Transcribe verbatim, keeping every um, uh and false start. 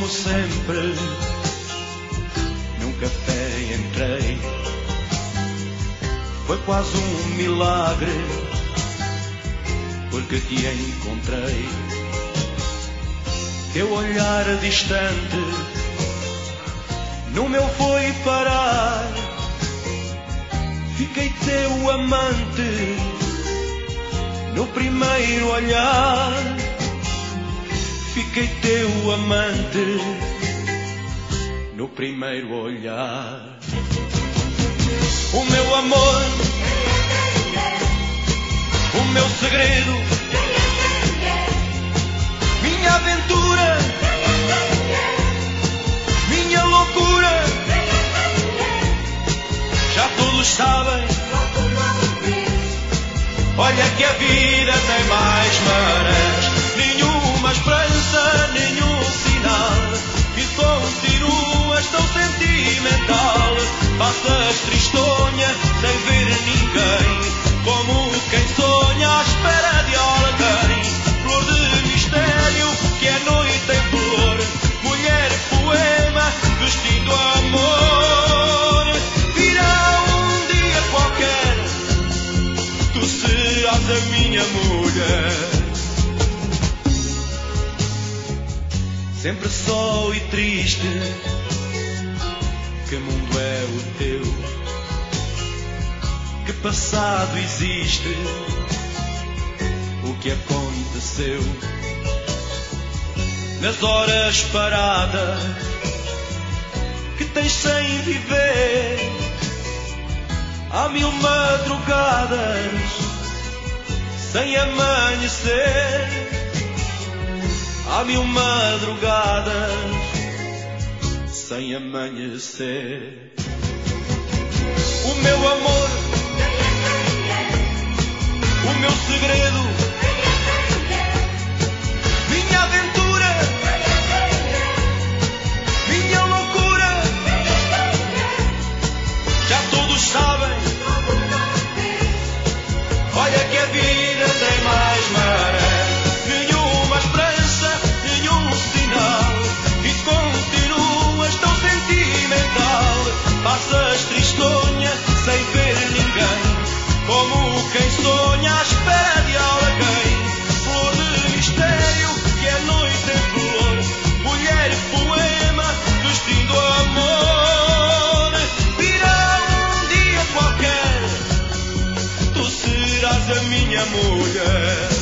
como sempre, num café entrei. Foi quase um milagre, porque te encontrei. Teu olhar distante no meu foi parar. Fiquei teu amante no primeiro olhar. Fiquei teu amante no primeiro olhar. O meu amor, o meu segredo, minha aventura, minha loucura. Já todos sabem, olha que a vida tem mais marés. Nenhuma esperança, nenhum sinal, e continuas tão sentimental. Passas tristonha sem ver ninguém, como quem sonha à espera de alguém. Flor de mistério que é noite em flor, mulher poema vestindo amor. Virá um dia qualquer, tu serás a minha mulher. Sempre só e triste, que mundo é o teu? Que passado existe? O que aconteceu? Nas horas paradas que tens sem viver, há mil madrugadas sem amanhecer. Há mil madrugadas sem amanhecer. O meu amor, o meu segredo, minha aventura, minha loucura. Já todos sabem, olha que a vida tem mais marés. Nenhuma esperança, nenhum sinal, e continuas tão sentimental. Passas tristonha sem ver ninguém, como quem sonha à espera de alguém. Flor de mistério que é noite em flor, mulher poema vestindo amor. Virá um dia qualquer, tu serás a minha mulher.